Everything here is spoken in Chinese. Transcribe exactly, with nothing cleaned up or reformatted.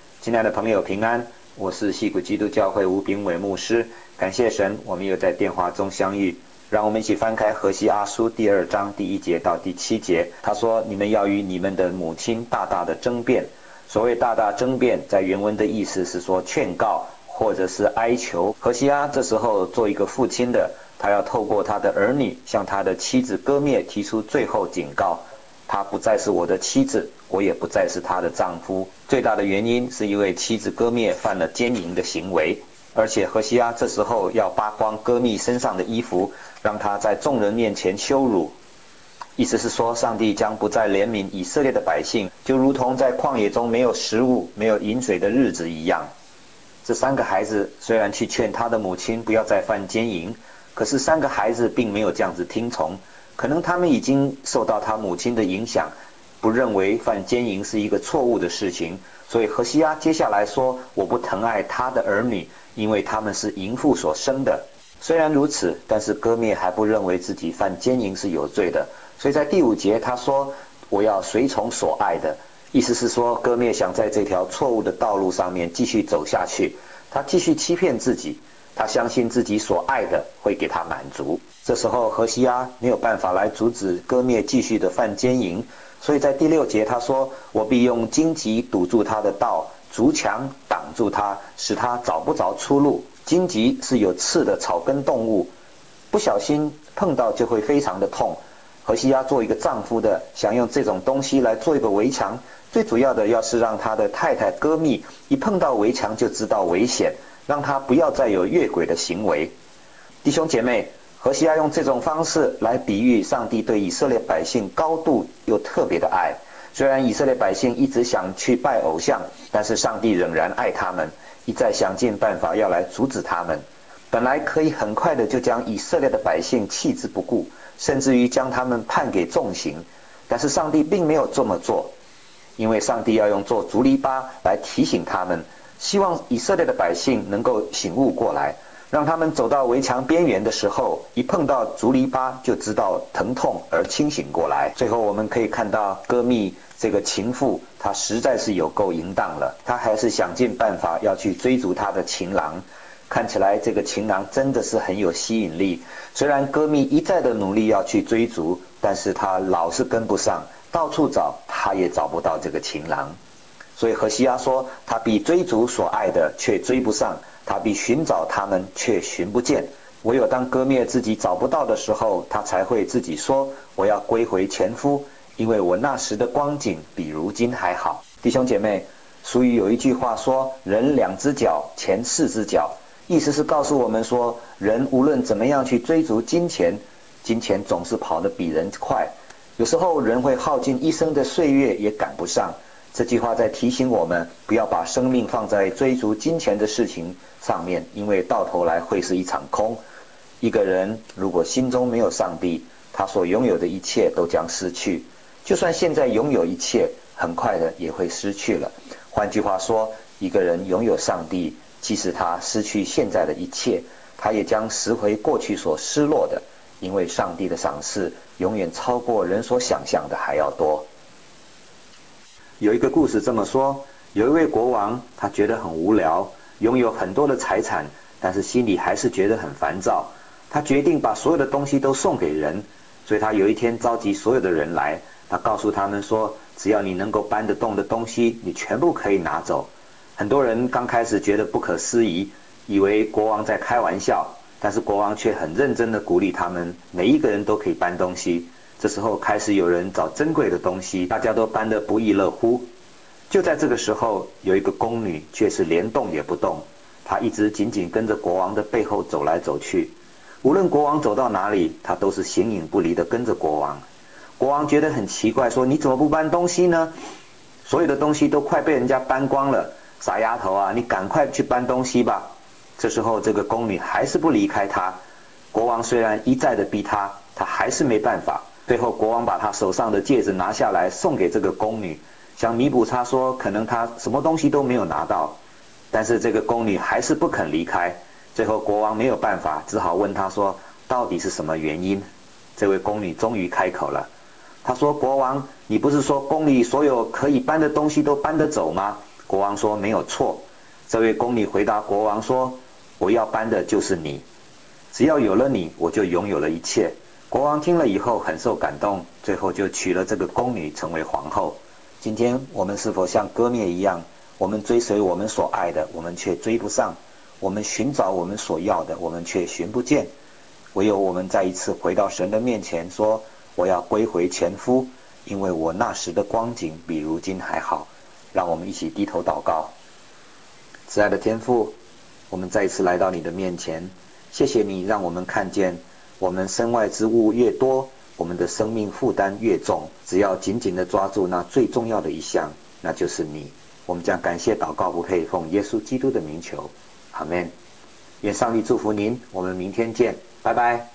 亲爱的朋友平安，我是矽谷基督教会吴炳伟牧师。感谢神，我们又在电话中相遇。让我们一起翻开何西阿书第二章第一节到第七节。他说：你们要与你们的母亲大大的争辩。所谓大大争辩，在原文的意思是说劝告或者是哀求。何西阿这时候做一个父亲的，他要透过他的儿女向他的妻子歌灭提出最后警告。她不再是我的妻子，我也不再是她的丈夫。最大的原因是因为妻子歌灭犯了奸淫的行为，而且何西阿这时候要扒光歌密身上的衣服，让他在众人面前羞辱。意思是说，上帝将不再怜悯以色列的百姓，就如同在旷野中没有食物、没有饮水的日子一样。这三个孩子虽然去劝他的母亲不要再犯奸淫，可是三个孩子并没有这样子听从。可能他们已经受到他母亲的影响，不认为犯奸淫是一个错误的事情，所以何西阿接下来说：我不疼爱他的儿女，因为他们是淫妇所生的。虽然如此，但是歌灭还不认为自己犯奸淫是有罪的，所以在第五节他说：我要随从所爱的。意思是说，歌灭想在这条错误的道路上面继续走下去，他继续欺骗自己，他相信自己所爱的会给他满足。这时候何西阿没有办法来阻止歌灭继续的犯奸淫，所以在第六节他说：我必用荆棘堵住他的道，竹墙挡住他，使他找不着出路。荆棘是有刺的草根动物，不小心碰到就会非常的痛。何西阿做一个丈夫的，想用这种东西来做一个围墙，最主要的要是让他的太太歌密一碰到围墙就知道危险，让他不要再有越轨的行为。弟兄姐妹，何西阿用这种方式来比喻上帝对以色列百姓高度又特别的爱。虽然以色列百姓一直想去拜偶像，但是上帝仍然爱他们，一再想尽办法要来阻止他们。本来可以很快的就将以色列的百姓弃之不顾，甚至于将他们判给重刑，但是上帝并没有这么做，因为上帝要用做竹篱笆来提醒他们，希望以色列的百姓能够醒悟过来，让他们走到围墙边缘的时候，一碰到竹篱笆就知道疼痛而清醒过来。最后我们可以看到歌密这个情妇，她实在是有够淫荡了，她还是想尽办法要去追逐她的情郎。看起来这个情郎真的是很有吸引力，虽然歌密一再的努力要去追逐，但是他老是跟不上，到处找他也找不到这个情郎。所以何西阿说，他必追逐所爱的却追不上，他必寻找他们却寻不见。唯有当歌灭自己找不到的时候，他才会自己说：我要归回前夫，因为我那时的光景比如今还好。弟兄姐妹，俗语有一句话说：人两只脚，钱四只脚。意思是告诉我们说，人无论怎么样去追逐金钱，金钱总是跑得比人快，有时候人会耗尽一生的岁月也赶不上。这句话在提醒我们，不要把生命放在追逐金钱的事情上面，因为到头来会是一场空。一个人如果心中没有上帝，他所拥有的一切都将失去，就算现在拥有一切，很快的也会失去了。换句话说，一个人拥有上帝，即使他失去现在的一切，他也将拾回过去所失落的，因为上帝的赏赐永远超过人所想象的还要多。有一个故事这么说，有一位国王，他觉得很无聊，拥有很多的财产，但是心里还是觉得很烦躁。他决定把所有的东西都送给人，所以他有一天召集所有的人来，他告诉他们说，只要你能够搬得动的东西，你全部可以拿走。很多人刚开始觉得不可思议，以为国王在开玩笑，但是国王却很认真地鼓励他们，每一个人都可以搬东西。这时候开始有人找珍贵的东西，大家都搬得不亦乐乎。就在这个时候，有一个宫女却是连动也不动，她一直紧紧跟着国王的背后走来走去，无论国王走到哪里，她都是形影不离地跟着国王。国王觉得很奇怪，说：你怎么不搬东西呢？所有的东西都快被人家搬光了，傻丫头啊，你赶快去搬东西吧。这时候这个宫女还是不离开他，国王虽然一再的逼他，他还是没办法。最后国王把他手上的戒指拿下来送给这个宫女，想弥补他说可能他什么东西都没有拿到，但是这个宫女还是不肯离开。最后国王没有办法，只好问他说到底是什么原因。这位宫女终于开口了，她说：国王，你不是说宫里所有可以搬的东西都搬得走吗？ 国王说没有错。这位宫女回答国王说，我要搬的就是你，只要有了你，我就拥有了一切。国王听了以后很受感动，最后就娶了这个宫女成为皇后。今天我们是否像歌篾一样，我们追随我们所爱的，我们却追不上；我们寻找我们所要的，我们却寻不见。唯有我们再一次回到神的面前，说我要归回前夫，因为我那时的光景比如今还好。让我们一起低头祷告。慈爱的天父，我们再一次来到你的面前，谢谢你让我们看见，我们身外之物越多，我们的生命负担越重，只要紧紧地抓住那最重要的一项，那就是你。我们将感谢祷告不配，奉耶稣基督的名求，阿们。愿上帝祝福您，我们明天见，拜拜。